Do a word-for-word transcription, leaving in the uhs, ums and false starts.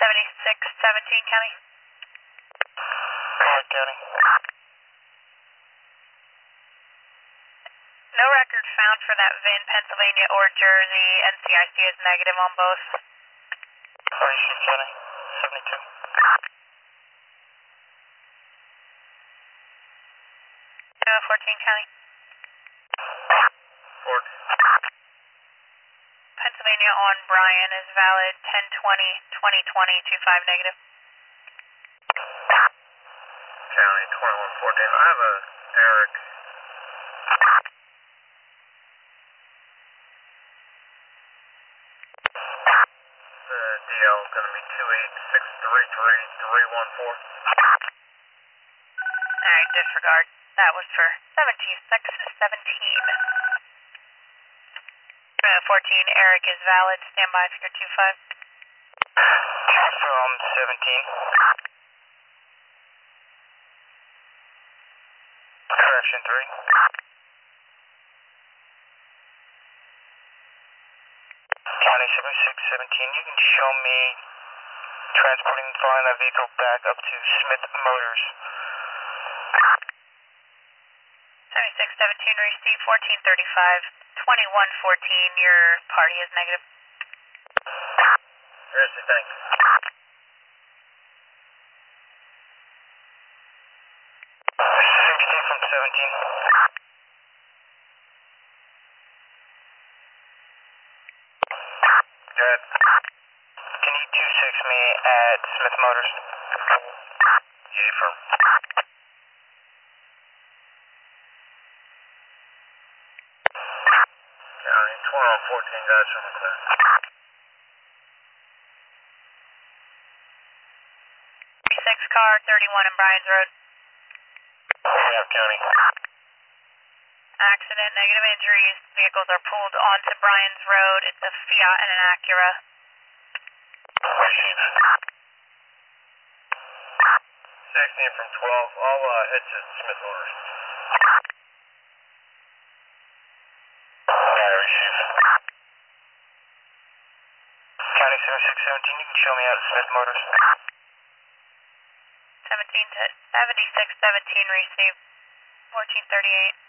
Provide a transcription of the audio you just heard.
seventy-six seventeen County. Clark County. No record found for that V I N, Pennsylvania or Jersey. N C I C is negative on both. Receive County. seventy-two. fourteen County. Ford. Pennsylvania on Brian is valid ten twenty twenty twenty twenty-five negative. County twenty-one fourteen. I have a Eric. The D L is going to be two eight six three three three one four. Alright, disregard. That was for seventeen six seventeen. Uh, fourteen, Eric is valid. Stand by for your two five. From seventeen. Correction three. County seventy-six seventeen, you can show me transporting flying that vehicle back up to Smith Motors. seventy-six seventeen, receive fourteen thirty-five twenty-one fourteen. Your party is negative. Yes, thanks. sixteen from seventeen. Good. Can you two six me at Smith Motors? Yeah, from. County twenty-one fourteen guys from McLaren. six car thirty-one in Bryan's Road. Yeah, County. Accident, negative injuries. Vehicles are pulled onto Bryan's Road. It's a Fiat and an Acura. Receive. sixteen from twelve. I'll uh, head to Smith Motors. Yeah, receive. County seventy-six seventeen, you can show me out at Smith Motors. seventeen to seventy-six seventeen, receive fourteen thirty-eight.